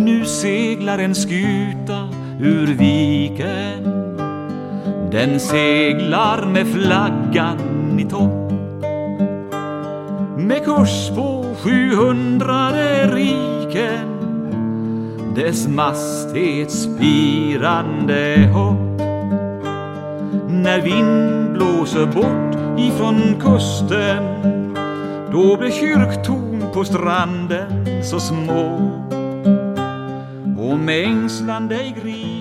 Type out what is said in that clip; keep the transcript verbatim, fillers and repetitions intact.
Nu seglar en skuta ur viken. Den seglar med flaggan i topp, med kurs på sjuhundrade riken. Dess mast är ett spirande hopp. När vind blåser bort ifrån kusten, då blir kyrktorn på stranden så små. Och med ängslande i gris